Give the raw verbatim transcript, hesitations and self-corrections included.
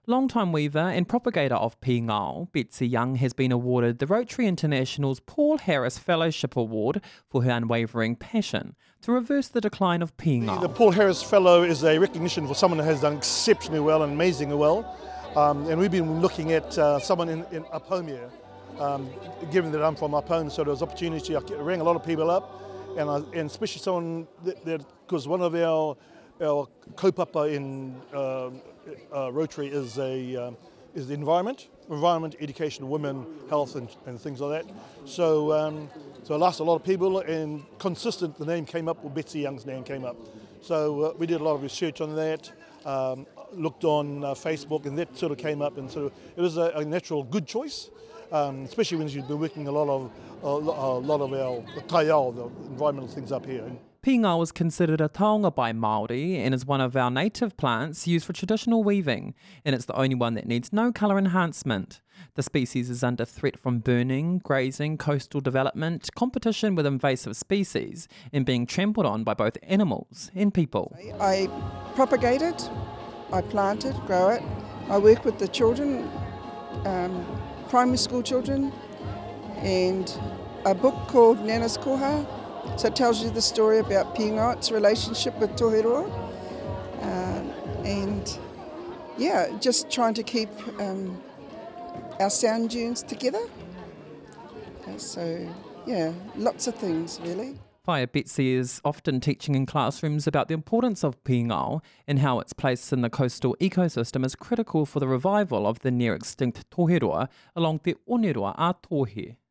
Longtime weaver and propagator of pīngao, Betsy Young has been awarded the Rotary International's Paul Harris Fellowship Award for her unwavering passion to reverse the decline of pīngao. The Paul Harris Fellow is a recognition for someone that has done exceptionally well and amazingly well. Um, and we've been looking at uh, someone in, in up home here, um, given that I'm from up home, so there was opportunity. I rang a lot of people up, and, I, and especially someone that, because one of our Our kaupapa in uh, uh, Rotary is a um, is the environment, environment, education, women, health, and, and things like that. So um, so I asked a lot of people, and consistent, the name came up, or Betsy Young's name came up. So uh, we did a lot of research on that, um, looked on uh, Facebook, and that sort of came up, and sort of it was a, a natural, good choice, um, especially when you've been working a lot of a lot of our taiao, the environmental things up here. Pīngao is considered a taonga by Māori and is one of our native plants used for traditional weaving, and it's the only one that needs no colour enhancement. The species is under threat from burning, grazing, coastal development, competition with invasive species, and being trampled on by both animals and people. I propagate it, I plant it, grow it. I work with the children, um, primary school children, and a book called Nana's Koha. So it tells you the story about pīngao, its relationship with Toheroa, uh, and yeah, just trying to keep um, our sound dunes together. Uh, so yeah, lots of things really. Whaia Betsy is often teaching in classrooms about the importance of pīngao and how its place in the coastal ecosystem is critical for the revival of the near extinct Toheroa along Te Oneroa a Tohe.